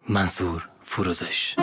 منصور فروزش.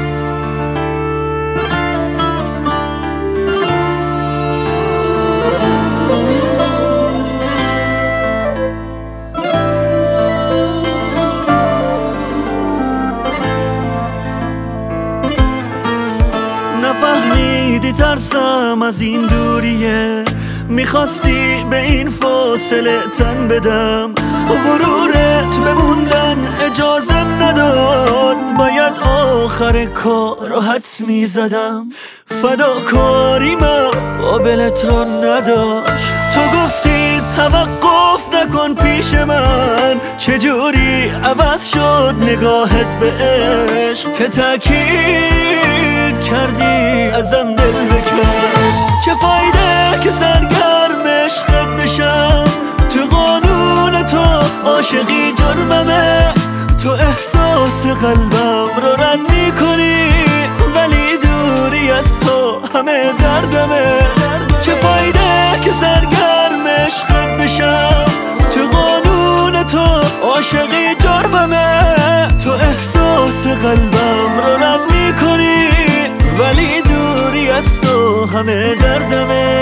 نفهمیدی ترسم از این دوریه، میخواستی به این فاصله تن بدم، غرورت بموندن اجازه نداد، باید آخر کار رو حدس میزدم، فداکاری قابلت را نداشت. تو گفتی توقف نکن پیش من، چجوری عوض شد نگاهت به عشق که تأکید کردی ازم دل بکن. چه فایده که سرگرم عشقت بشم، تو قانون تو عاشقی جرممه، تو احساس قلبم رو رد میکنی، ولی دوری از تو همه دردمه. چه فایده که سرگرم عشقت بشم، تو قانون تو عاشقی جرممه، تو احساس قلبم رو رد میکنی، ولی دوری از تو همه دردمه.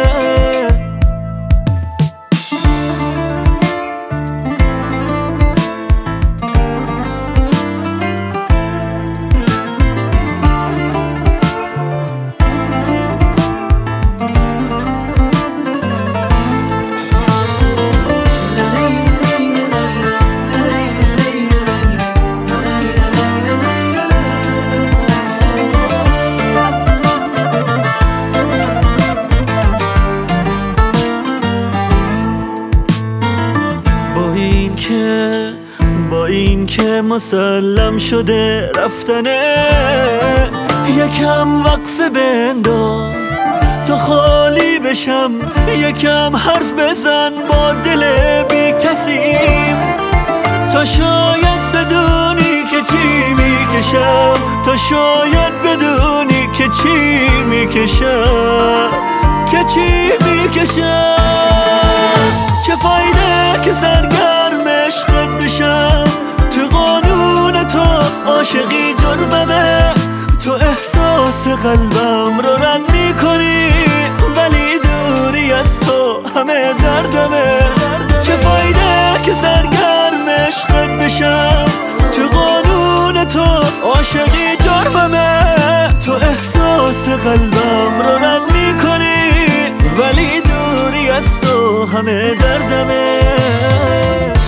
با این که مسلم شده رفتنه، یکم وقفه بنداز تا خالی بشم، یکم حرف بزن با دل بی کسیم، تا شاید بدونی که چی میکشم، تا شاید بدونی که چی میکشم، که چی میکشم. چه فایده که سرگرم عشقت بشم، تو قانون تو عاشقی جرممه، تو احساس قلبم رو رد میکنی، ولی دوری از تو همه دردمه. چه فایده که سرگرم عشقت بشم، تو قانون تو عاشقی جرممه، تو احساس قلبم رو رد میکنی، ولی دوری از تو همه دردمه.